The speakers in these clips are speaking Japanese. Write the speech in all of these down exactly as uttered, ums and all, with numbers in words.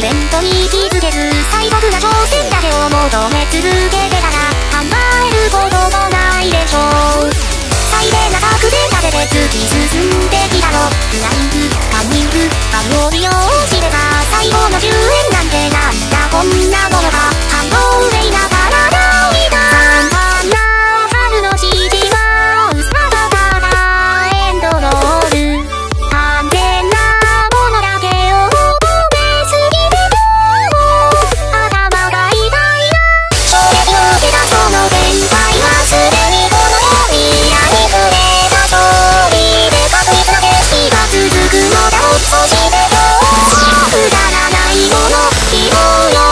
ベントに気づけず最速な挑戦だけを求め続けてたら考えることもないでしょう。最低な作戦立てて突き進んできたの。フライング、カンニング、バグを利用してた最後のじゅうえんなんてなんだこんなものか。反応上ながら泣いた散々な春の指示は薄らだただエンドロール。完全なものだけを求めすぎても頭が痛いな。衝撃を受けたその展開はすでにこの世にありふれた通りで確実な景色が続くのだ。そして今日くだらないもの希望よ。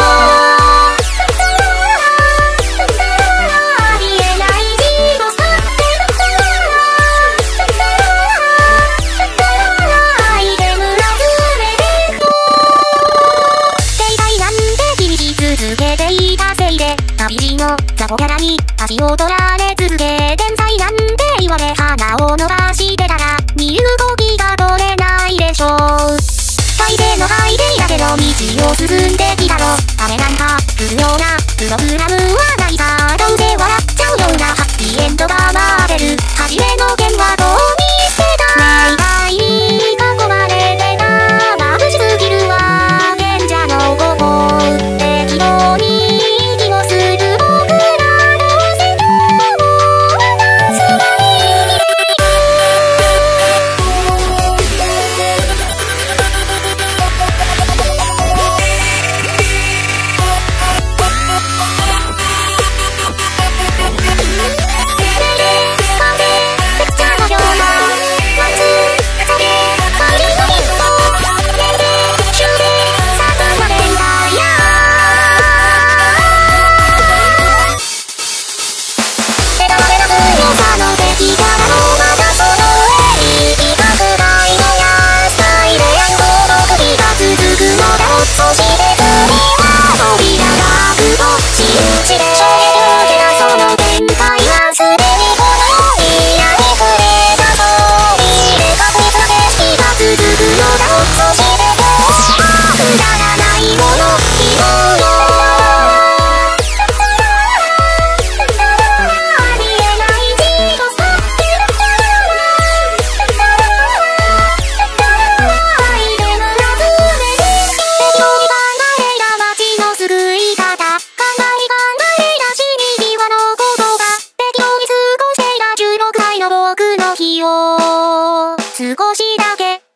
ありえない自己さアイテム集めてく携帯なんて気にし続けていたせいで旅路の雑魚キャラに足を取られ続け天才なんて言われ鼻を伸ばしてたら身動きが取れないでしょう。最低のハイデイだけの道を進んできたの。雨なんか降るようなプログラムはないさ。どうせ笑っちゃうようなハッピーエンドが待ってる。初めの剣はどう見捨てた命題に囲まれてた眩しすぎるわ賢者の方法適当に息をする僕らの背中を離すがいい。そして次は扉が開くと信じて衝撃を受けたその展開はすでにこの世にありふれた通りで確実な景色が続くのだ。そして今日はくだらないもの希望よ。ありえない自己さアイテム集めて適当に考えた街の救い方。考え考えた死に際の言葉。適当に過ごしていたじゅうろくさいの僕の日を少しだけ